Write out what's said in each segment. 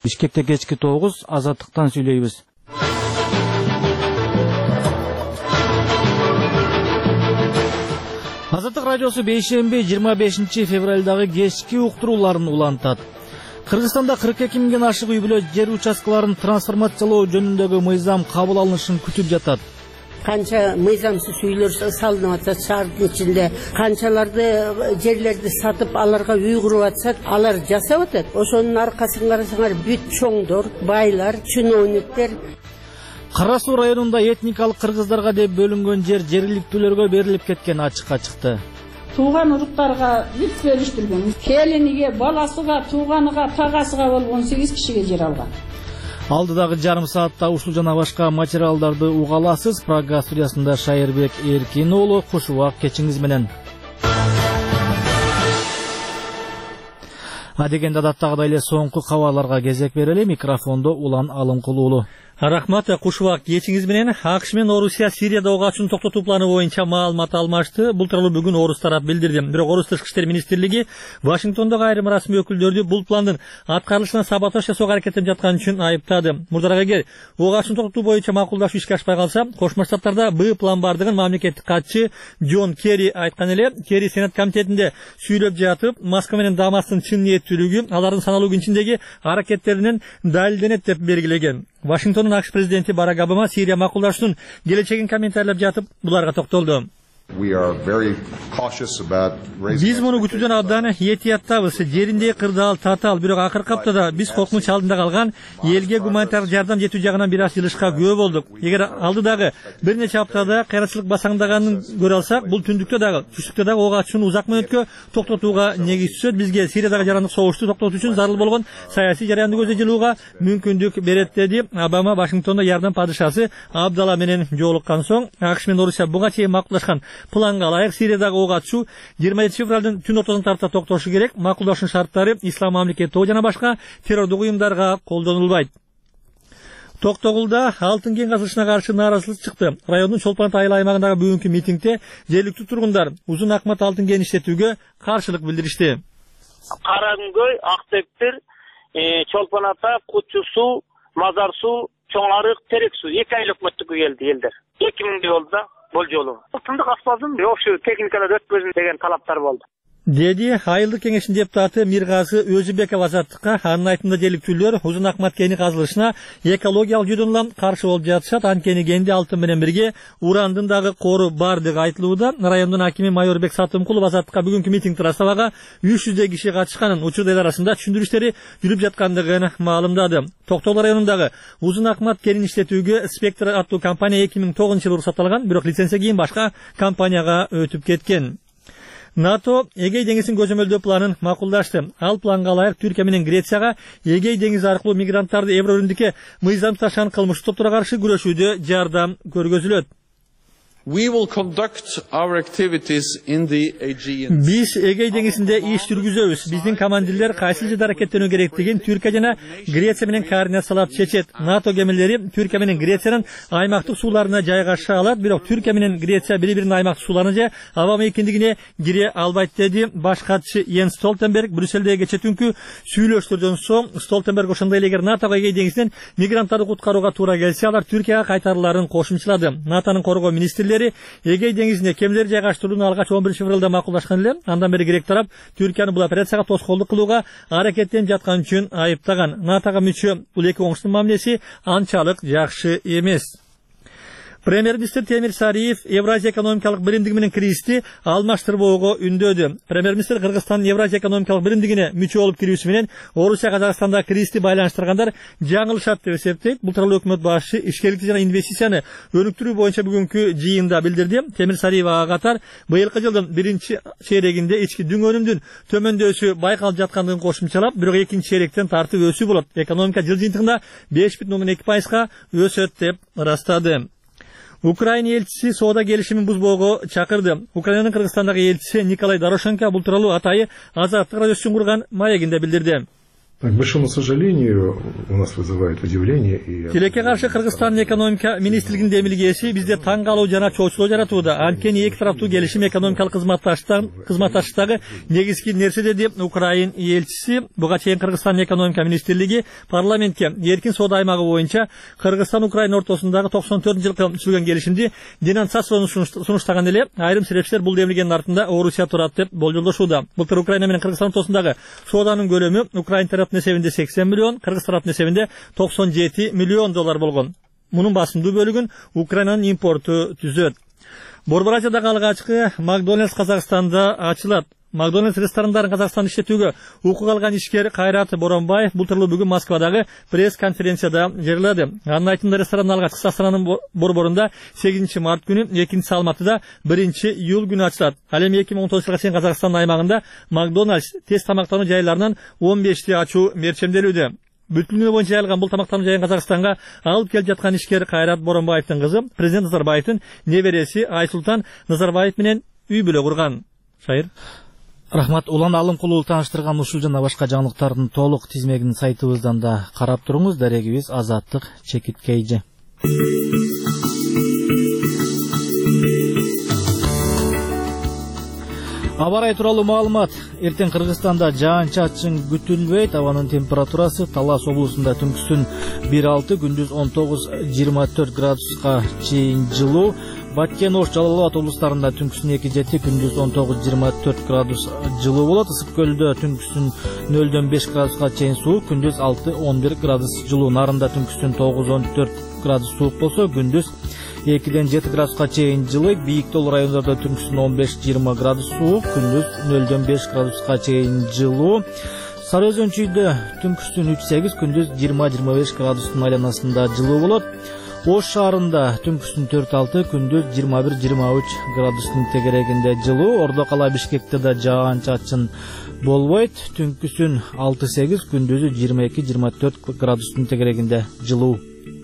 Бишкекте кечки 9, Азаттыктан сүйлөйбүз. Азаттык радиосу бейшемби 25 февралдагы кечки уктурууларын улантат. Кыргызстанда 42 миңден ашык үй-бүлө жер участкаларын трансформациялоо жөнүндөгү мыйзам кабыл алынышын күтүп жатат. Канча мыйзамсыз үйлөр салынып атат шаардын ичинде, канчаларды жерлерди сатып аларга үй куруп атышат, алар жасап атат. Ошонун аркасын карасаңар бүт чоңдор, байлар, чиновниктер. Кара Суу районунда этникалык кыргыздарга деп бөлүнгөн жер жергиликтүүлөргө берилип кеткен ачыкка чыкты. Тууган уруктарга бүт бөлүштүргөн. Келиниге, баласыга, тууганыга, тагасыга болуп 18 кишиге жер алган. Алдыдагы жарым саатта ушул жана башка материалдарды уга аласыз. Прага студиясында Шайырбек Эркин уулу, куш убак кечиңиз менен. Адегенде адаттагыдай эле соңку кабарларга кезек берели. Микрофондо Улан Алымкулуулу. Рахмат, куш убак кечиңиз менен. АКШ менен Орусия Сирияда ок ачууну токтотуу планы боюнча маалымат алмашты. Бул тууралуу бүгүн Орус тарап билдирди. Бирок Орус тышкы иштер министрлиги Вашингтондогу айрым расмий өкүлдөрдү бул пландын аткарылышына саботаж жасоого аракеттенип жатканы үчүн айыптады. Мурдараак эгер ок ачууну токтотуу боюнча макулдашуу ишке ашпай калса, Кошмо Штаттарда Б план бардыгын мамлекеттик катчы Джон Керри айткан эле. Керри Сенат комитетинде сүйлөп жатып, Москва менен Дамастын чын ниеттүүлүгү алардын саналуу күн ичиндеги аракеттеринен далилденет деп белгилеген. Вашингтондун АКШ президенти Барак Обама Сирия макулдашуунун келечегин комментарлап жатып, буларга токтолду. Биз муну күтүүдөн абдан этияттабыз. Жеринде кырдаал, татаал, бирок акыркы аптада биз кокмуч алдында калган элге гуманитардык жардам жетүү жагынан бир аз жылышка күбө болдук. Эгер алдыдагы бир нече аптада кыйратчылык басаңдаганын көрө алсак, бул түндүктө дагы, түштүктө дагы ок ачууну узак мөөнөткө токтотууга негиз түзөт. Бизге Сириядагы жарандык согушту токтотуу үчүн зарыл болгон саясий жараянды көздөй жылууга мүмкүндүк берет деди. Обама Вашингтондо Ярдан падышасы Абдала менен жолуккан соң, АКШ менен Орусия буга чейин макулдашкан планга ылайык Сириядагы ок ачуу 27 февралдын түн ортосун тарта токтошу керек. Макулдашуунун шарттары Ислам мамлекети тобу жана башка террордук уюмдарга колдонулбайт. Токтогулда алтын кен казылышына каршы нааразычылык чыкты. Райондун Чолпон айыл аймагындагы бүгүнкү митингде жергиликтүү тургундар Узун Акмат алтын кен иштетүүгө каршылык билдиришти. Караңгөй, Актепир, Чолпон ата, Кучу суу, Мазар суу, Чоң арык, Терек суу 2 айлык өттүккө келди элдер. 2000 болду болжолу. Алтындык аспазым, ошо техникада өткөзүн деген талаптар болду. Деди Айылдык кеңештин депутаты Миргазы Өзүбеков Азаттыкка. Анын айтымында жергиликтүүлөр Узун Акмат кени казылышына экологиялык жүйдөн каршы болуп жатышат. Анткени кенде алтын менен бирге урандын дагы кору бардыгы айтылууда. Райондун акими Майорбек Сатымкулов Азаттыкка бүгүнкү митингде Астабага 300 киши катышканын, учурда эл арасында түшүндүрүштери жүрүп жаткандыгын маалымдады. Токтогул районундагы Узун Акмат кенин иштетүүгө Спектр аттуу компания 2009-жылы уруксат алган, бирок лицензия кийин башка компанияга өтүп кеткен. НАТО Эгей деңизин көзөмөлдөө планын макулдашты. Ал планга ылайык Түркия менен Грецияга Эгей деңизи аркылуу мигранттарды Еврорүндүккө мыйзам ташкан кылмыштуу топтурга каршы күрөшүүдө жардам көргөзүлөт. Биз Эгей деңизинде иш жүргүзөбүз. Биздин командирлер кайсы жерде аракеттенүү керектигин Түркия жана Греция менен координациялап чечет. НАТО кемелери Түркия менен Грeciянын аймактык сууларына жайгаша алат, бирок Түркия менен Греция бири-биринин аймактык сууларына же аба мейкиндигине кире албайт деди баш катчы Йенс Столтенберг. Брюссельдеги кече түнкү сүйлөштөрдөн соң Столтенберг ошондой эле эгер НАТОго Эгей деңизинен мигранттарды куткарууга туура келсе, алар Түркияга кайтарыларын кошумчалады. НАТОнун коргоо министрлери Эгей деңизине кемелер жайгаштырууну алгач 11 февралда макулдашкан эле. Андан бери грек тарап Түркияны бул операцияга тоскоолдук кылууга аракеттенип жаткан үчүн айыптаган. НАТОго мүчө бул эки оңуштун мамилеси анчалык жакшы эмес. Премьер-министр Темир Сариев Евразия экономикалык биримдиги менен кирişти алмаштырбоого үндөдү. Премьер-министр Кыргызстандын Евразия экономикалык биримдигине мүчө болуп кирүүсү менен Орусия Казакстанда кирişти байланыштыргандар жаңылышат деп эсептейт. Бул тууралуу өкмөт башы ишкерликти жана инвестицияны өнүктүрүү боюнча бүгүнкү жыйында билдирди. Темир Сариев ага катар быйылкы жылдын биринчи чейрегинде ички дүң өнүмдүн төмөндөшү байкалып жаткандыгын кошумчалап, бирок экинчи чейректен тартып өсүү болот. Экономика жыл жыйынтыгында 5,2%га өсөт деп ырастады. Украина элчиси соода келишимин бузбоого чакырды. Украинанын Кыргызстандагы элчиси Николай Дорошенко бул тууралуу атайы Азаттык радиосун курган маегинде билдирди. К большому сожалению, у нас вызывает удивление и... Тилекке каршы Кыргызстандын экономика министрлигинин демилгеси бизде таң калуу жана чоочулуу жаратууда. Анткени эки тараптуу келишим экономикалык кызматташтыктагы негизги нерсе деди Украин элчиси. Буга чейин Кыргызстандын экономика министрлиги парламентке эркин соода аймагы боюнча Кыргызстан Украина ортосундагы 94-жылкы түзүлгөн келишимди денонсацияны сунуштаган эле. Айрым себепчилер бул демилгенин артында Орусия турат деп болжолдошууда. Былтыр Украина менен Кыргызстан ортосундагы сооданын көлөмү Украин тараптын эсебинде 80 миллион, Кыргыз тараптын эсебинде 97 миллион доллар болгон. Мунун басымдуу бөлүгүн Украинанын импорту түзөт. Борбор Азиядагы алгачкы Макдональдс Казакстанда ачылат. Макдональдс ресторандарын Казакстанда иштетүүгө укук алган ишкер Кайрат Боронбаев былтыр бүгүн Москвадагы пресс-конференцияда жырлады. Анын айтымында ресторандын алгачкысы Астананын борборунда 8 март күнү, экинчиси Алматыда 1-июль күнү ачылат. Ал эми 2019 чейин Казакстандын аймагында Макдональдс тез тамактануу жайларынан 15ти ачуу мерчемделүүдө. Бүткүл дүйнө боюнча жайылган бул тамактануу жайын Казакстанга алып келип жаткан ишкер Кайрат Боронбаевдин кызы президент Назарбаевдин небереси Айсултан Назарбаев менен үй бүлө курган. Шайыр. Рахмат. Улан Алымкулуу тааныштырган ушул жана башка жаңылыктардын толук тизмегин сайтыбыздан да карап туруңуз. Дарегибиз Азаттык Чекиткейжи. Аба ырайы тууралуу маалымат. Эртең Кыргызстанда жаан-чачын күтүлбөйт. Абанын температурасы Талас облусунда түнкүсүн 1-6, күндүз 19-24 градуска чейин жылуу. Баткен, Ош, Жалал Абад облустарында түнкүсүн 2-7, күндүз 19-24 градус жылуу болот. Ысык көлдө түнкүсүн 0-5 градуска чейин суук, күндүз 6-11 градус жылуу. Нарында түнкүсүн 9-14 градус суук болсо, күндүз 2-7 градуска чейин жылы. Бийик тоолуу райондордо түнкүсүн 15-20 градус суук, күндүз 0-5 градуска чейин жылуу. Сары Өзөн чүйдө түнкүсүн 3-8, күндүз 20-25 градустун айланасында жылуу болот. Ош шаарында түнкүсүн 4-6, күндүз 21-23 градустун тегерегинде жылуу. Ордо кала Бишкекте да жаан-чачын болбойт. Түнкүсүн 6-8, күндүзү 22-24 градустун тегерегинде жылуу.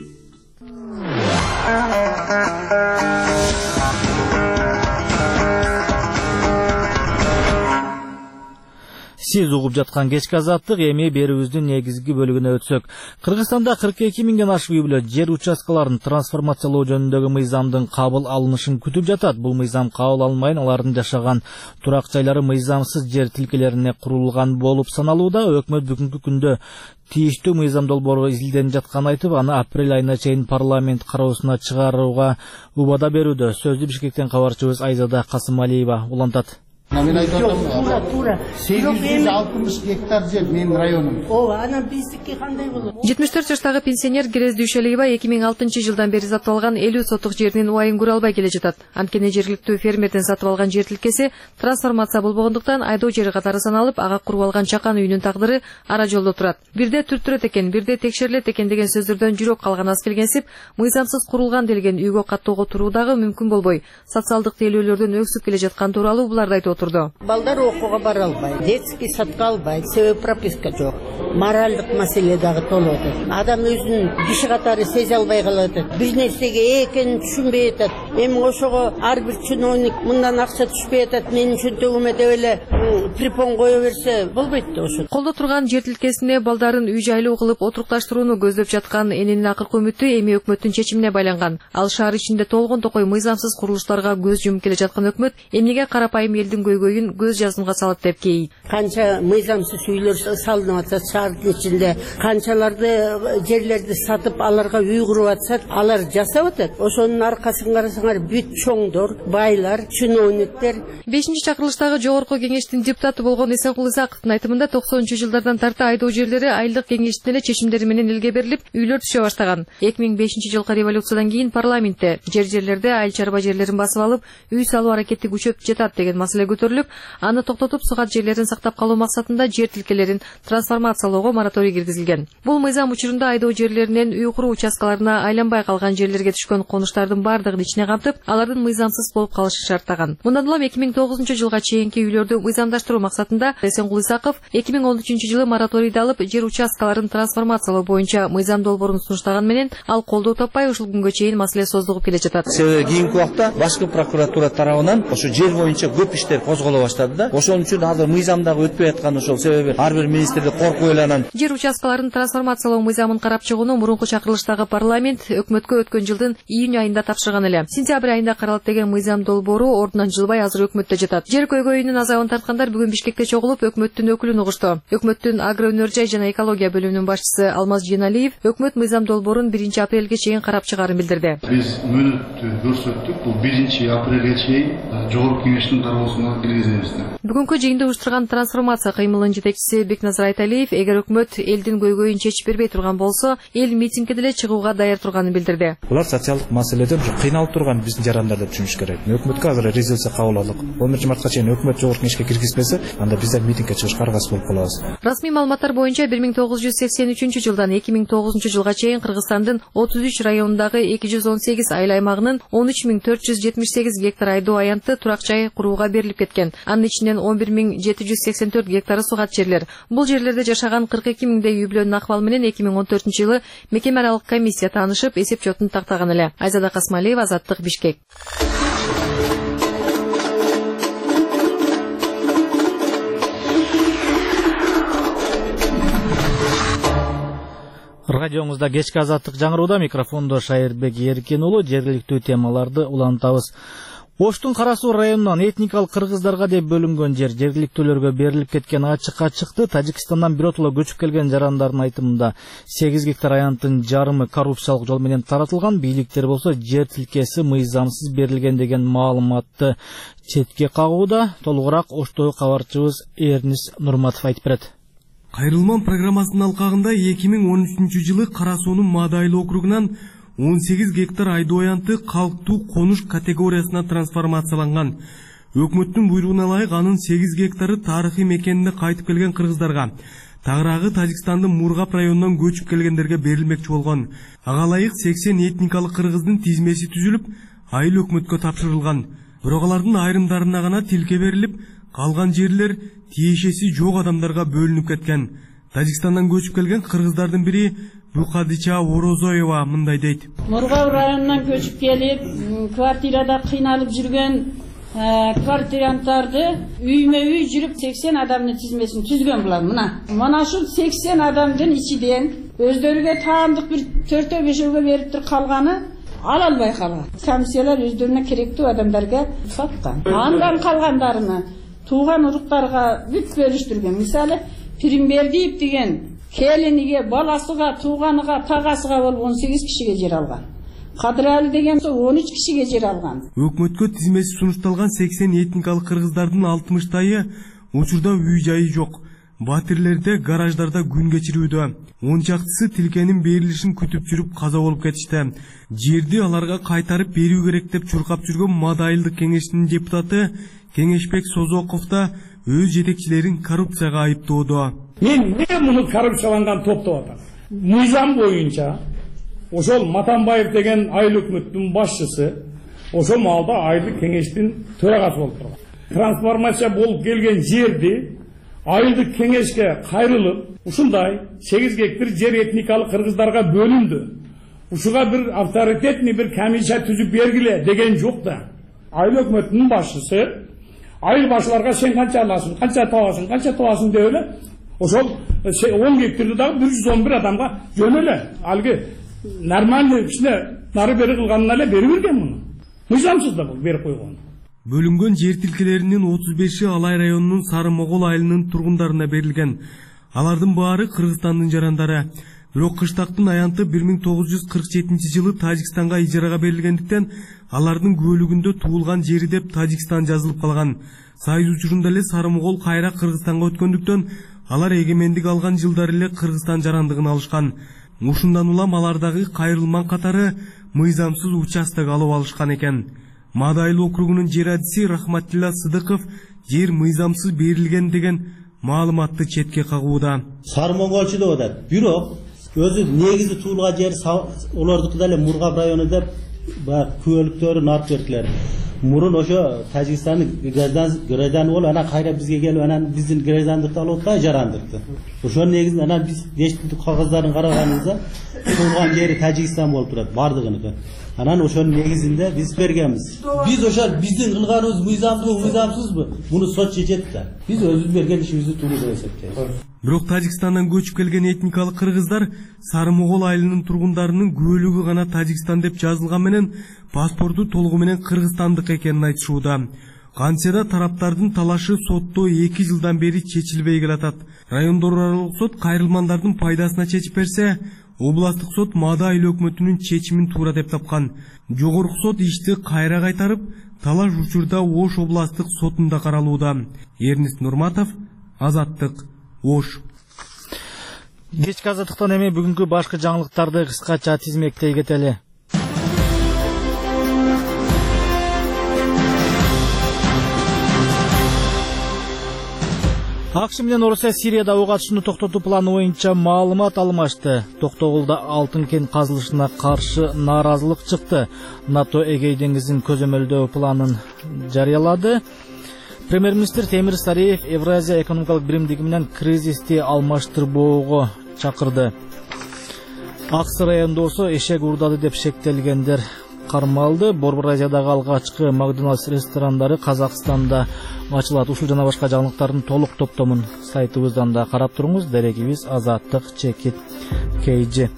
Сиз угуп жаткан кечки азаттык, эми берүүбүздүн негизги бөлүгүнө өтсөк. Кыргызстанда 42 миңден ашык үй бүлө жер участкаларын трансформациялоо жөнүндөгү мыйзамдын кабыл алынышын күтүп жатат. Бул мыйзам кабыл алынбайын алардын жашаган турак жайлары мыйзамсыз жер тилкелерине курулган болуп саналууда. Өкмөт бүгүнкү күндө тийиштүү мыйзам долбоору изилденип жатканын айтып, аны апрель айына чейин парламент кароосуна чыгарууга убада берүүдө. Сөздү Бишкектен кабарчыбыз Айзада Касымалиева улантат. Мен тура 860 гектар жер менин районум. Ооба, анан биздики кандай болот? 74 жаштагы пенсионер Герез Дүйшөлиева 2006 жылдан бери сатып алган 50 сотук жеринин убайын көрө албай келе жатат. Анткени жергиликтүү фермерден сатып алган жер тилкеси трансформация болбогондуктан айдоо жери катары саналып, ага куруп алган чакан үйүнүн тагдыры ара жолдо турат. Бирде түрттүрөт экен, бирде текшерилет экен деген сөздөрдөн жүрөк калган аз келгенсип, мыйзамсыз курулган делген үйгө каттоого туруу дагы мүмкүн болбой, социалдык тейлөөлөрдөн өксүп келе жаткан тууралуу буларды айтып отурду. Балдар окууга бара албайт, детский садка албайт, себеби прописка жок. Моралдык маселе дагы толуп атат. Адам өзүнүн киши катары сезе албай калып атат. Бир нерсеге экенин түшүнбөй атат. Эми ошого ар бир чиновник мындан акча түшпөй атат, менин чөнтөгүмө деп эле припон кое берсе болбойт да ошо. Колдо турган жер тилкесине балдарын үй жайлуу кылып отурукташтырууну көздөп жаткан эненин акыркы үмүтү эми өкмөттүн чечимине байланган. Ал шаар ичинде толгон токой мыйзамсыз курулуштарга көз жумуп келе жаткан өкмөт эмнеге карапайым элдин көйгөйүн көз жазымга салат деп кейит. Канча мыйзамсыз үйлөр салынып атат шаардын ичинде, канчаларды жерлерди сатып аларга үй куруп атышат, алар жасап атат. Ошонун аркасын карасаңар бүт чоңдор, байлар, чиновниктер. 5-чакырылыштагы жогорку кеңештин депутаты болгон Эсенкул Исаковдун айтымында 90-жылдардан тарта айдоо жерлери айылдык кеңештин эле чечимдери менен элге берилип, үйлөр түшө баштаган. 2005-жылкы революциядан кийин парламентте жерлерде айыл чарба жерлерин басып алып, үй салуу аракети күчөп жатат деген маселе көтөрүлүп, аны токтотуп сугат жерлерин сактап калуу максатында жер тилкелерин трансформациялоого мораторий киргизилген. Бул мыйзам учурунда айдоо жерлеринен үй куруу участкаларына айланбай калган жерлерге түшкөн конуштардын бардыгын ичине камтып, алардын мыйзамсыз болуп калышы шарттаган. Мындан улам 2009 жылга чейинки үйлөрдү мыйзамдаштыруу арттыруу максатында Эсенкул Исаков 2013-жылы мораторийди алып, жер участкаларын трансформациялоо боюнча мыйзам долбоорун сунуштаган менен ал колдоо таппай ушул күнгө чейин маселе создугуп келе жатат. Себеби кийинки убакта башкы прокуратура тарабынан ошо жер боюнча көп иштер козголо баштады да. Ошон үчүн азыр мыйзамдагы өтпөй аткан ошол себеби ар бир министрлик коркуп ойланат. Жер участкаларын трансформациялоо мыйзамын карап чыгууну мурунку чакырылыштагы парламент өкмөткө өткөн жылдын июнь айында тапшырган эле. Сентябрь айында каралат деген мыйзам долбоору ордунан жылбай азыр өкмөттө жатат. Жер көйгөйүнүн азабын тарткандар бүгүн Бишкекте чогулуп, өкмөттүн өкүлүн угушту. Өкмөттүн агроөнөр жай жана экология бөлүмүнүн башчысы Алмаз Женалиев өкмөт мыйзам долбоорун 1 апрелге чейин карап чыгаарын билдирди. Биз мөөнөттү көрсөттүк, бул 1 апрелге чейин жогорку кеңештин тарабысынан киргизебиз. Бүгүнкү жыйында уюштурган трансформация кыймылынын жетекчиси Бекназар Айталиев, эгер өкмөт элдин көйгөйүн чечип бербей турган болсо, эл митингге деле чыгууга даяр турганын билдирди. Булар социалдык маселеден кыйналып турган биздин жарандар деп түшүнүш керек. Өкмөткө азыр резолюция кабыл алдык. 11-мартка чейин өкмөт жогорку кеңешке киргизбесе, анда биздер митингге чыгышка аргасыз болуп калабыз. Расмий маалыматтар боюнча 1983-жылдан 2009-жылга чейин Кыргызстандын 33 районундагы 218 айыл аймагынын 13478 гектар айдоо аянты турак жай курууга берилип кеткен. Анын ичинен 11784 гектары сугат жерлер. Бул жерлерде жашаган 42000дей үй бүлөнүн акыбалы менен 2014-жылы мекеме аралык комиссия таанышып, эсеп чотун тактаган эле. Айзада Касмалиева, Азаттык, Бишкек. Радиоңузда кечки азаттык жаңырууда, микрофондо Шайырбек Эркен уулу. Жергиликтүү темаларды улантабыз. Оштун Кара Суу районунан этникалык кыргыздарга деп бөлүнгөн жер жергиликтүүлөргө берилип кеткен ачыкка чыкты. Тажикстандан биротоло көчүп келген жарандардын айтымында 8 гектар аянттын жарымы коррупциялык жол менен таратылган, бийликтер болсо жер тилкеси мыйзамсыз берилген деген маалыматты четке кагууда. Толугураак Оштогу кабарчыбыз Эрнис Нурматов айтып берет. Кайрылман программасынын алкагында 2013-жылы Кара Суунун Мадайлы округунан 18 гектар айдоо аянты калктуу конуш категориясына трансформацияланган. Өкмөттүн буйругуна ылайык анын 8 гектары тарыхый мекенине кайтып келген кыргыздарга, тагыраагы Тажикстандын Мургап районунан көчүп келгендерге берилмекчи болгон. Ага ылайык 80 этникалык кыргыздын тизмеси түзүлүп, айыл өкмөткө тапшырылган. Бирок алардын айрымдарына гана тилке берилип, калган жерлер тиешеси жок адамдарга бөлүнүп кеткен. Тажикстандан көчүп келген кыргыздардын бири Букадича Орозоева мындай дейт. Мургап районунан көчүп келип, квартирада кыйналып жүргөн квартиранттарды үймө үй жүрүп 80 адамдын тизмесин түзгөн булар. Мына ушул 80 адамдын ичиден өздөрүгө таандык бир 4-5 бериптир, калганы ала албай калган. Комиссиялар өздөрүнө керектүү адамдарга саткан. Андан калгандарыны тууган уруктарга бүт бөлүштүргөн. Мисалы, Пиримбердиев деген келиниге, баласыга, тууганыга, тагасыга болуп 18 кишиге жер алган. Кадыралы деген 13 кишиге жер алган. Өкмөткө тизмеси сунушталган 80 этникалык кыргыздардын 60-тайы учурда үй жайы жок. Батирлерде, гараждарда күн кечирүүдө. 10 чактысы тилкенин берилишин күтүп жүрүп каза болуп кетишти. Жерди аларга кайтарып берүү керек деп чуркап жүргөн Мадайлык кеңештин депутаты Кеңешбек Созоков да өз жетекчилерин коррупцияга айыптоодо. Мен эмне муну коррупцияланган топ деп атам? Мыйзам боюнча ошол Матанбаев деген айыл өкмөттүн башчысы ошол маалда айылдык кеңештин төрагасы болуп турган. Трансформация болуп келген жерди айылдык кеңешке кайрылып, ушундай 8 гектар жер этникалык кыргыздарга бөлүндү. Ушуга бир авторитетный бир комиссия түзүп бергиле деген жок да. Айыл өкмөттүнүн башчысы айыл башчыларга сен канча аласың, канча табасың деп эле ошол 10 гектарды дагы 111 адамга жөн эле алгы нормальный кичине нары бери кылганына эле берип берген муну. Мыйзамсыз да бул берип койгон. Бөлүнгөн жер тилкелеринин 35-и Алай районунун Сары Могол айылынын тургундарына берилген. Алардын баары Кыргызстандын жарандары. Бирок кыштактын аянты 1947-жылы Тажикстанга ижарага берилгендиктен алардын көөлүгүндө туулган жери деп Тажикстан жазылып калган. Сайыз учурунда эле Сары Могол кайра Кыргызстанга өткөндүктөн алар эгемендик алган жылдары эле Кыргызстан жарандыгын алышкан. Ушундан улам алардагы кайрылман катары мыйзамсыз участок алып алышкан экен. Мадайлы округунун жер адиси Рахматилла Сыдыков жер мыйзамсыз берилген деген маалыматты четке кагууда. Сары Моголчу деп атат. Бирок өзү негизи туулган жер олордуку деле Мургап району деп бар күбөлүктөрүн алып бердилер. Murun ошо Тажикстандын гражданы болуп, анан кайра бизге келип, анан биздин граждандыкты алып атпай жарандыкты. Ошонун негизинде анан биз дештик кагыздарын караганыбызда туулган жери Тажикстан болуп турат, бардыгыныкы. Анан ошонун негизинде биз бергенбиз. Биз ошо биздин кылганыбыз мыйзамдуу, мыйзамсызбы? Муну сот чечет да. Биз өзүбүз берген ишибизди туура деп эсептейбиз. Бирок Тажикстандан көчүп келген этникалык кыргыздар Сары Могол айылынын тургундарынын көбөлүгү гана Тажикстан деп жазылган менен паспорту толугу менен кыргызстандык экенин айтышууда. Кантсе да тараптардын талашы сотто 2 жылдан бери чечилбей келатат. Райондор аралык сот кайрылмандардын пайдасына чечип берсе, областык сот Маада айыл өкмөтүнүн чечимин туура деп тапкан. Жогорку сот ишти кайра кайтарып, талаш учурда Ош областык сотунда каралууда. Эрнест Нурматов, Азаттык, Ош. Кечки азаттыктан эми бүгүнкү башкы жаңылыктарды кыскача тизмектей кетели. АКШ менен Орусия Сирияда ок атышууну токтотуу планы боюнча маалымат алмашты. Токтогулда алтын кен казылышына каршы нааразылык чыкты. НАТО Эгей деңизин көзөмөлдөө планын жарыялады. Премьер-министр Темир Сариев Евразия экономикалык биримдиги менен кризисти алмаштырбоого чакырды. Аксы районунда болсо эшек уурдады деп шектелгендер кармалды. Борбор Азиядагы алгачкы Макдоналдс ресторандары Казакстанда ачылат. Ушул жана башка жаңылыктардын толук топтомун сайтыбыздан да карап туруңуз. Дерегибиз Азаттык_KG.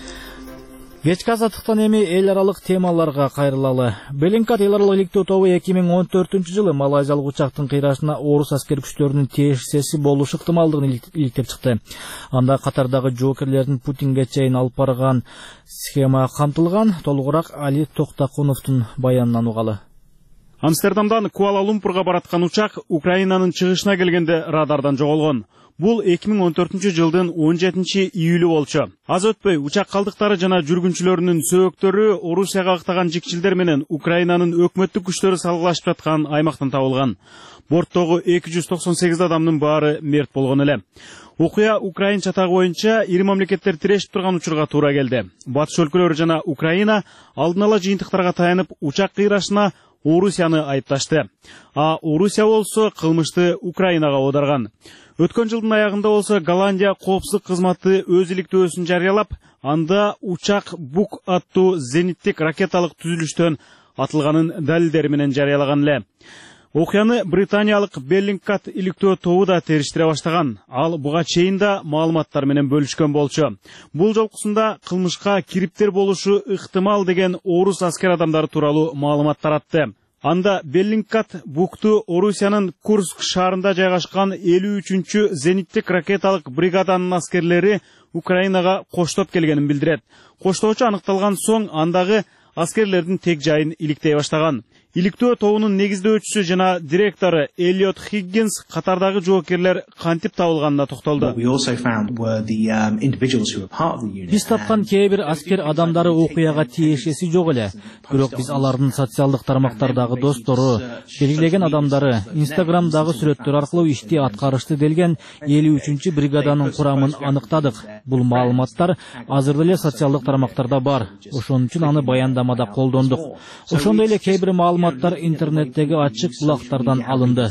Кечки азаттыктан эми эл аралык темаларга кайрылалы. Беллингкат эл аралык иликтөө тобу 2014-жылы малайзиялык учактын кыйрашына орус аскер күчтөрүнүн тиешеси болушу ыктымалдыгын иликтеп чыкты. Анда катардагы жоокерлердин Путинге чейин алып барган схема камтылган. Толугураак Али Токтакуновдун баянынан угалы. Амстердамдан Куала-Лумпурга бараткан учак Украинанын чыгышына келгенде радардан жоголгон. Бул 2014-жылдын 17-июлү болчу. Аз өтпөй учак калдыктары жана жүргүнчүлөрүнүн сөөгтөрү Орусияга актаган жикчилдер менен Украинанын өкмөттүк күчтөрү салгылашып жаткан аймактан табылган. Борттогу 298 адамдын баары мерт болгон эле. Окуя Украин чатагы боюнча ири мамлекеттер тирешип турган учурга туура келди. Батыш өлкөлөрү жана Украина алдын ала жыйынтыктарга таянып учак кыйрашына Орусияны айыпташты. А Орусия болсо кылмышты Украинага оодарган. Өткөн жылдын аягында болсо Голландия коопсуздук кызматы өз иликтөөсүн жарыялап, анда учак Бук аттуу зениттик ракеталык түзүлүштөн атылганын далилдери менен жарыялаган эле. Окуяны британиялык Беллингкат иликтөө тобу да териштире баштаган. Ал буга чейин да маалыматтар менен бөлүшкөн болчу. Бул жолкусунда кылмышка кириптер болушу ыктымал деген орус аскер адамдары тууралуу маалымат таратты. Анда Беллингкат Букту Орусиянын Курск шаарында жайгашкан 53-чү зениттик ракеталык бригаданын аскерлери Украинага коштоп келгенин билдирет. Коштоочу аныкталган соң андагы аскерлердин тег жайын иликтей баштаган. Иликтөө тобунун негиздөөчүсү жана директору Эллиот Хиггинс катардагы жоокерлер кантип табылганына токтолду. Биз тапкан кээ бир аскер адамдары окуяга тиешеси жок эле. Бирок биз алардын социалдык тармактардагы достору, белгилеген адамдары, Инстаграмдагы сүрөттөр аркылуу ишти аткарышты делген 53-чү бригаданын курамын аныктадык. Бул маалыматтар азыр эле социалдык тармактарда бар. Ошон үчүн аны баяндамада колдондук. Ошондой эле кээ бир маалыматтар интернеттеги ачык булактардан алынды.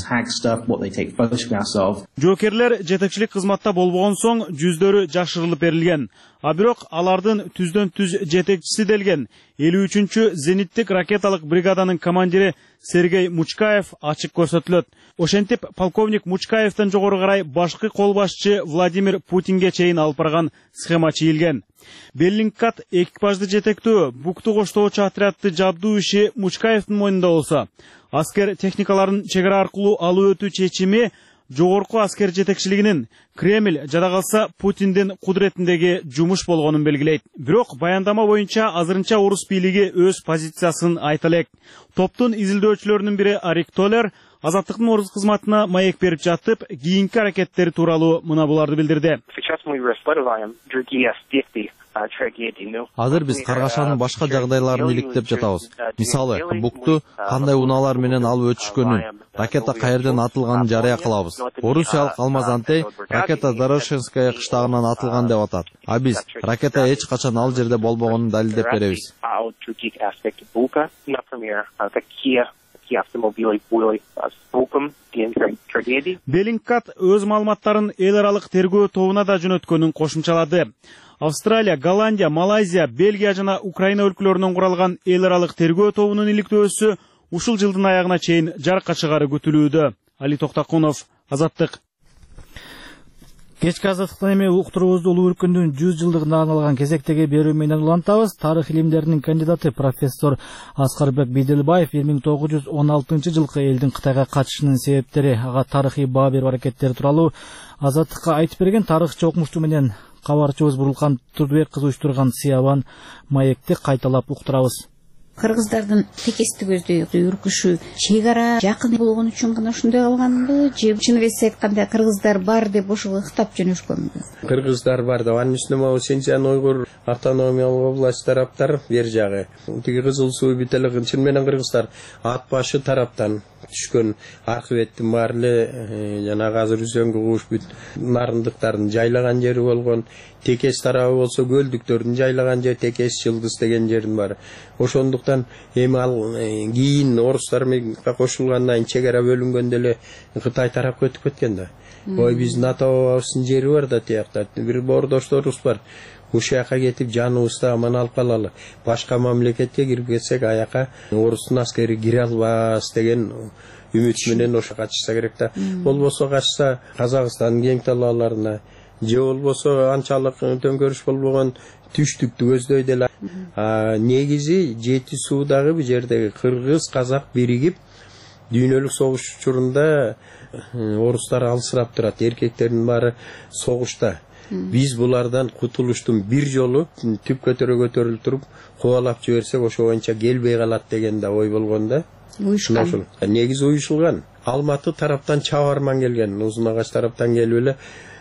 Жоокерлер жетекчилик кызматта болбогон соң жүздөрү жашырылып берилген. А бирок алардын түздөн түз жетекчиси делген 53-чү зениттик ракеталык бригаданын командири Сергей Мучкаев ачык көрсөтүлөт. Ошентип полковник Мучкаевден жогору карай башкы кол башчы Владимир Путинге чейин алып барган схема чийилген. Беллингкат экипажды жетектөө Букту коштоочу отрядты жабдуу иши Мучкаевдин мойнунда болсо, аскер техникаларын чек ара аркылуу алып өтүү чечими жогорку аскер жетекчилигинин Кремль жада калса Путиндин кудуретиндеги жумуш болгонун белгилейт. Бирок баяндама боюнча азырынча орус бийлиги өз позициясын айта элек. Топтун изилдөөчүлөрүнүн бири Арик Толер Азаттыктын орус кызматына маек берип жатып, кийинки аракеттери тууралуу мына буларды билдирди. Азыр биз Каргашанын башка жагдайларын иликтеп жатабыз. Мисалы, Букту кандай унаалар менен алып өтүшкөнүн, ракета каерден атылганын жарыя кылабыз. Орусиялык Алмаз Антей ракета Дорошенская кыштагынан атылган деп атат. А биз ракета эч качан ал жерде болбогонун далилдеп беребиз. die автомобилей было с толком трагедии. Беллингкат өз маалыматтарын эл аралык тергөө тобуна да жөнөткөнүн кошумчалады. Австралия, Голландия, Малайзия, Бельгия жана Украина өлкөлөрүнөн куралган эл аралык тергөө тобунун иликтөөсү ушул жылдын аягына чейин жарыкка чыгары күтүлүүдө. Али Токтакунов, Азаттык. Кечки азаттыктан эми уктуруубузду улуу өркүндүн 100 жылдыгына арналган кезектеги берүү менен улантабыз. Тарых илимдеринин кандидаты профессор Аскарбек Биделбаев 1916 жылкы элдин Кытайга качышынын себептери, ага тарыхый баа берүү аракеттери тууралуу Азаттыкка айтып берген тарыхчы окумуштуу менен кабарчыбыз Бурулкан Турдубек уюштурган Сиябан маекти кайталап уктурабыз. Кыргыздардын текести көздөй үркүшү чек ара жакын болгон үчүн гана ушундай калганбы же чын эле айтканда кыргыздар бар деп ошого ыктап жөнөшкөнбү? Кыргыздар бар деп анын үстүнө могу Синчан уйгур автономиялык область тараптар бер жагы тиги Кызыл Суу бителик чын менен кыргыздар ат башы тараптан түшкөн аркыбеттин баары эле жанагы азыр Үзөңгү кууш бүт нарындыктардын жайлаган жери болгон, Текес тарабы болсо көлдүктөрдүн жайлаган жери Текес Жылдыз деген жердин баары. Ошондуктан эми ал кийин орустар менен кошулгандан кийин чек ара бөлүнгөндө эле Кытай тарапка өтүп кеткен да. Ой биздин ата-бабабыздын жери бар да тиякта, бир боордошторубуз бар. Ушул жака кетип жаныбызды аман алып калалы. Башка мамлекетке кирип кетсек аяка орустун аскери кире албас деген үмүт менен ошо качышса керек да. Болбосо качса Казакстандын кең талааларына же болбосо анчалык төңкөрүш болбогон түштүктү көздөй деле. Негизи Жети Суудагы бу жердеги кыргыз, казак биригип дүйнөлүк согуш учурунда орустар алысырап турат. Эркектердин баары согушта. Биз булардан кутулуштун бир жолу түп көтөрүлүп туруп кубалап жиберсек ошо боюнча келбей калат деген да ой болгон да. Уюшкан. Негизи уюшулган. Алматы тараптан чабарман келген, Узун Агач тараптан келип эле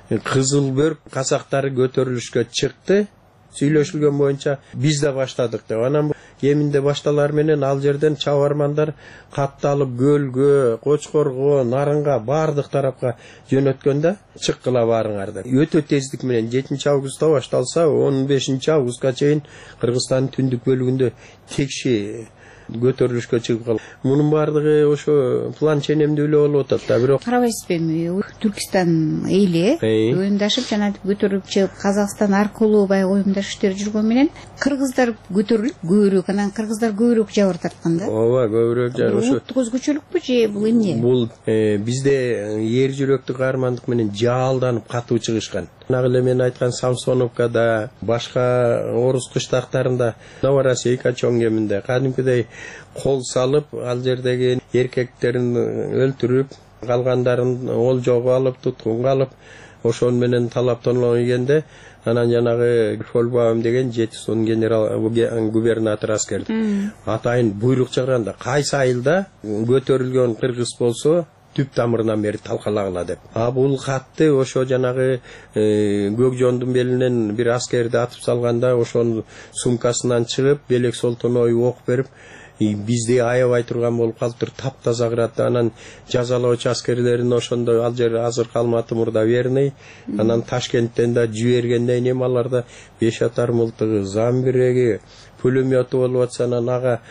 Кызыл Бөрк казактары көтөрүлүшкө чыкты. Сүйлөшүлгөн боюнча биз да баштадык деп. Анан эминде башталар менен ал жерден чабармандар катталып көлгө, Кочкорго, Нарынга бардык тарапка жөнөткөндө чыккыла баарыңар деп. Өтө тездик менен 7 августта башталса 15 августка чейин Кыргызстандын түндүк бөлүгүндө текши көтөрүлүшкө чыгып калды. Мунун баардыгы ошо план ченемдүү эле болуп атат да, бирок карабайсызбы, Түркистан эли оюмдашып жана көтөрүп чыгып Казакстан аркылуу баягы оюмдаш иштер жүргөн менен кыргыздар көтөрүлүп көбүрөөк, анан кыргыздар көбүрөөк жабыр тарткан да. Ооба, көбүрөөк жабыр. Ошо өзгөчөлүкпү же бул эмне? Бул бизде эр жүрөктүк каармандык менен жаалданып катуу чыгышкан. Нагы эле мен айткан Самсоновкада, башка орус кыштактарында, Новороссийка чоң кеминде кадимкидей кол салып, ал жердеги эркектерин өлтүрүп, калгандарын олжого алып, туткунга алып, ошон менен талаптанып келгенде, анан жанагы Фолбаум деген Жети Суунун генерал губернатор аскерди. Атайын буйрук чыгарганда, кайсы айылда көтөрүлгөн кыргыз болсо түп тамырынан бери талкалагыла деп. Бул катты ошо жанагы Көкжондун белинен бир аскерди атып салганда, ошонун сумкасынан чыгып, Белек Солтоной ок берип, бизди аябай турган болуп калыптыр, таптаза кырат. Анан жазалоочу аскерлерин ошондо ал жер азыркы Алматы мурда Верный, анан Ташкенттен да жибергенден кийин аларда 5 атар мылтыгы, замбиреги, пулемету болуп атса, анан ага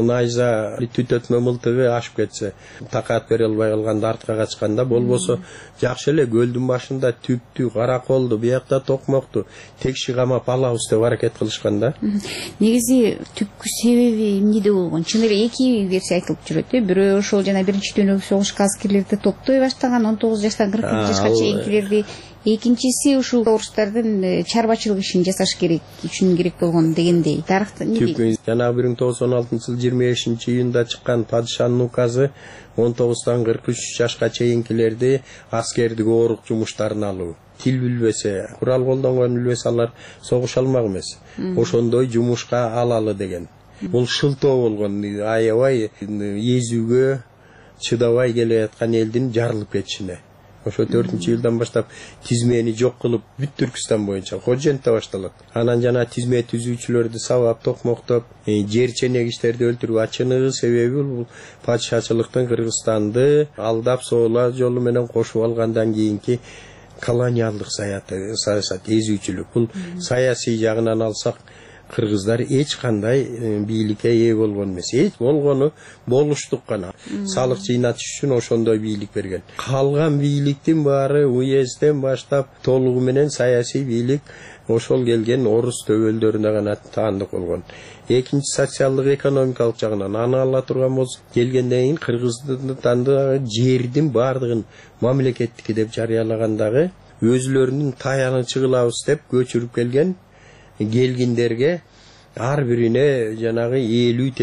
найза түтөтмө мылтыгы ашып кетсе, такат бере албай калганда артка качканда, болбосо жакшы эле көлдүн башында түптү, караколду, биякта токмокту текши камап алабыз деп аракет кылышкан да. Негизи түпкү себеби эмнеде болгон? Чын эле эки версия айтылып жүрөт. Бирөө ошол жана биринчи дүйнөлүк согушка аскерлерди топтой баштаган 19 жаштан 40 жашка чейинкилерди. Экинчиси ушул орустардын чарбачылык ишин жасаш керек үчүн керек болгон дегендей. Тарыхта эмне дейт? Жанагы 1916 жыл 25 июнда чыккан падышанын указы 19-тан 43 жашка чейинкилерди аскердик оорук жумуштарына алуу. Тил билбесе, курал колдонгон билбесе алар согуша алмак эмес. Ошондой жумушка алалы деген. Бул шылтоо болгон, аябай эзүүгө чыдабай келе жаткан элдин жарылып кетишине. Ошо 4-жылдан баштап тизмени жок кылып, бүт Түркистан боюнча Ходжентте башталат. Анан жана тизме түзүүчүлөрдү сабап, токмоктоп, жер ченегичтерди өлтүрүү ачыныгы себеби бул падышачылыктын Кыргызстанды алдап соола жолу менен кошуп алгандан кийинки колониалдык саясат, эзүүчүлүк. Бул саясий жагынан алсак, кыргыздар эч кандай бийликке ээ болгон эмес. Эч болгону болуштук гана. Салык жыйнатыш үчүн ошондой бийлик берген. Калган бийликтин баары уезден баштап толугу менен саясий бийлик ошол келген орус төбөлдөрүнө гана таандык болгон. Экинчи социалдык экономикалык жагынан аны ала турган болсок, келгенден кийин Кыргызстандагы жердин баардыгын мамлекеттики деп жарыялагандагы өзлөрүнүн таянычы кылабыз деп көчүрүп келген келгиндерге ар бирине жанагы 50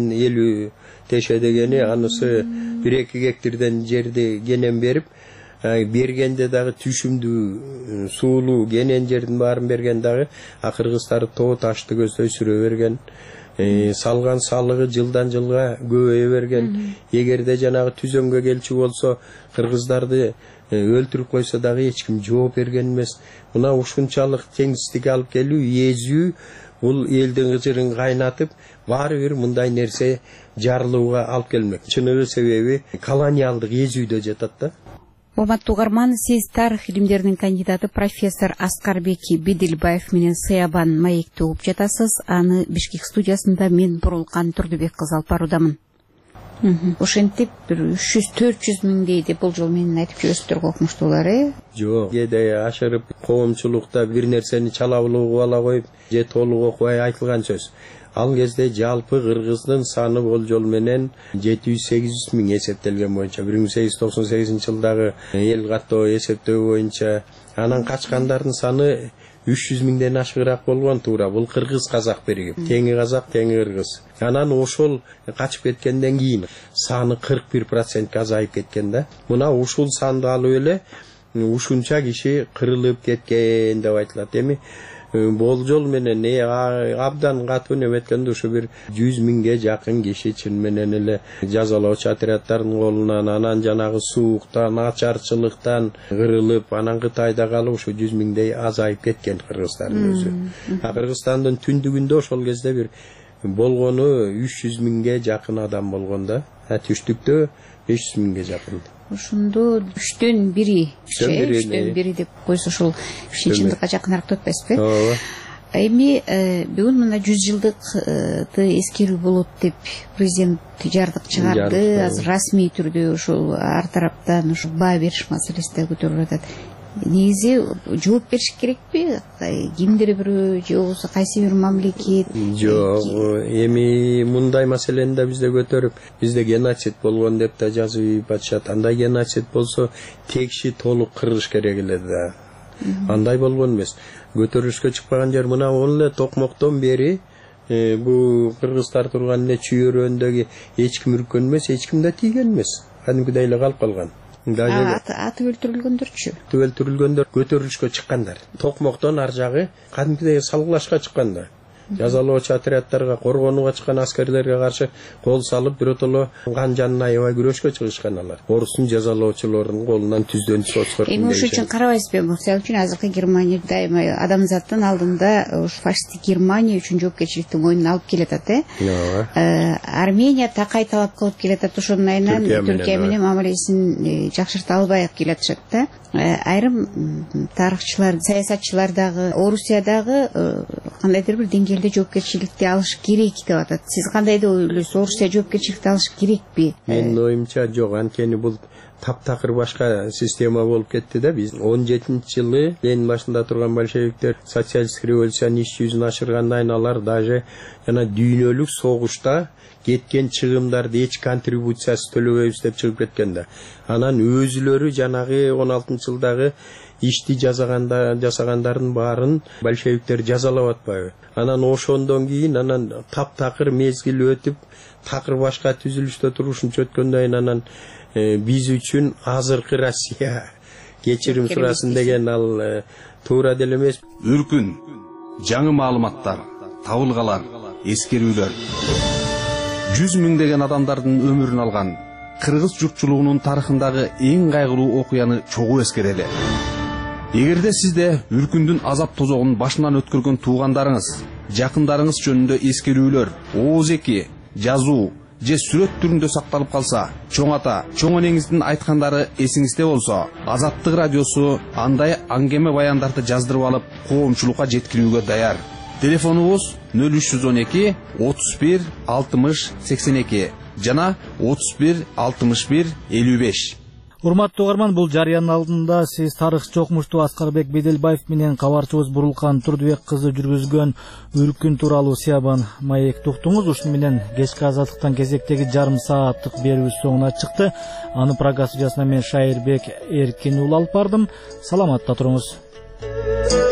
теше дегени анысы 1-2 гектардан жерди кенен берип, бергенде дагы түшүмдүү суулуу кенен жердин баарын берген дагы кыргыздар тоо ташты көздөй сүрө берген. Салган салыгы жылдан жылга көбөйө берген. Эгерде жанагы түзөмгө келчү болсо кыргыздарды өлтүрүп койсо дагы эч ким жооп берген эмес. Мына ушунчалык теңсиздик алып келүү, эзүү бул элдин кычырын кайнатып, баары бир мындай нерсе жарылууга алып келмек. Чыныгы себеби колониалдык эзүүдө жатат да. Урматтуу угарман, сиз тарых илимдеринин кандидаты профессор Аскарбек Бедилбаев менен Сыябан маекти угуп жатасыз. Аны Бишкек студиясында мен Бурулкан Турдубек кызы алып баруудамын. Ошентип 300-400 миңдей деп болжол менен айтып жүрөсүздөр, окумуштуулар, Жок, кээде ашырып коомчулукта бир нерсени чала улугуп ала коюп, же толук окубай айтылган сөз. Ал кезде жалпы кыргыздын саны болжол менен 700-800 миң эсептелген боюнча, 1898-жылдагы эл каттоо эсептөө боюнча, анан качкандардын саны 300 миңден ашыгыраак болгон туура. Бул кыргыз казак биригип, теңи казак, теңи кыргыз. Анан ошол качып кеткенден кийин саны 41% азайып кеткен да. Мына ушул санды алып эле ушунча киши кырылып кеткен деп айтылат. Эми болжол менен абдан катуу неметкенде ушу бир 100 миңге жакын киши чын менен эле жазалоочу отряддардын колунан, анан жанагы сууктан, ачарчылыктан кырылып, анан Кытайда калып ушу 100 миңдей азайып кеткен кыргыздардын өзү. Кыргызстандын түндүгүндө ошол кезде бир болгону 300 миңге жакын адам болгон да. Түштүктө 500 миңге жакын. Ошондо 3төн 1 деп койсо ошол чындыкка жакыныраак деп атпайсызбы? Ооба. Эми бүгүн мына 100 жылдыкты эскерүү болот деп президент жардык чыгарды. Азыр расмий түрдө ошол ар тараптан ошо баа бериш маселеси да көтөрүлүп атат. Негизи жооп бериш керекпи? Кимдир бирөө же болбосо кайсы бир мамлекет? Жок, эми мындай маселени да бизде көтөрүп, бизде геноцид болгон деп да жазып атышат. Андай геноцид болсо текши толук кырыш керек эле да. Андай болгон эмес. Көтөрүлүшкө чыкпаган жер мына эле токмоктон бери бу кыргыздар турган эле чүйөрөөндөгү эч ким үрккөн эмес, эч ким да тийген эмес. Кадимкидей эле калып калган. Атып өлтүрүлгөндөрчү? Өлтүрүлгөндөр көтөрүлүшкө чыккандар. Токмоктон ар жагы кадимкидей салгылашка чыккандар. Жазалоочу отряддарга, коргонууга чыккан аскерлерге каршы кол салып, биротоло кан жанына аябай күрөшкө чыгышкан алар. Орустун жазалоочулорунун колунан түздөн соцкорт. Эми ошол үчүн карабайсызбы? Мисалы үчүн азыркы Германия дайыма адамзаттын алдында фашисттик Германия үчүн жоопкерчиликти мойнуна алып келатат, Армения такай талап кылып келатат, ошонун айынан Түркия менен мамилесин жакшырта албай келатышат да. Айрым тарыхчылар, саясатчылар дагы Орусиядагы кандайдыр бир деңгээлде жоопкерчиликти алыш керек деп атат. Сиз кандай деп ойлойсуз? Орусия жоопкерчиликти алыш керекпи? Менин оюмча жок, анткени бул таптакыр башка система болуп кетти да. Биз 17-жылы Ленин башында турган большевиктер социалисттик революциянын иш жүзүн ашыргандан кийин алар даже жана дүйнөлүк согушта кеткен чыгымдарды эч контрибуциясы төлөбөйбүз деп чыгып кеткен да. Анан өзүлөрү жанагы 16-жылдагы ишти жасагандардын баарын большевиктер жазалап атпайбы? Анан ошондон кийин анан таптакыр мезгил өтүп, такыр башка түзүлүштө турушунча өткөндөн кийин анан биз үчүн азыркы Россия кечирим сурасын деген ал туура деле эмес. Үркүн, жаңы маалыматтар, табылгалар, эскерүүлөр. 100 миңдеген адамдардын өмүрүн алган кыргыз журтчулугунун тарыхындагы эң кайгылуу окуяны чогуу эскерели. Эгерде сизде үркүндүн азап тозогун башынан өткөргөн туугандарыңыз, жакындарыңыз жөнүндө эскерүүлөр, ооз-эки, жазуу же сүрөт түрүндө сакталып калса, чоң ата, чоң энеңиздин айткандары эсиңизде болсо, Азаттык радиосу андай аңгеме баяндарды жаздырып алып, коомчулукка жеткирүүгө даяр. Телефонубуз 0312 31 60 82 жана 31 61 55. Урматтуу угарман, бул жарыянын алдында сиз тарыхчы окумуштуу Аскарбек Беделбаев менен кабарчыбыз Бурулкан Турдубек кызы жүргүзгөн өлкүн тууралуу Сиябан маекти уктуңуз. Ушуну менен кечки азаттыктан кезектеги жарым сааттык берүүбүз соңуна чыкты. Аны Прага студиясынан мен Шайырбек Эркин уулу алып бардым. Саламатта туруңуз.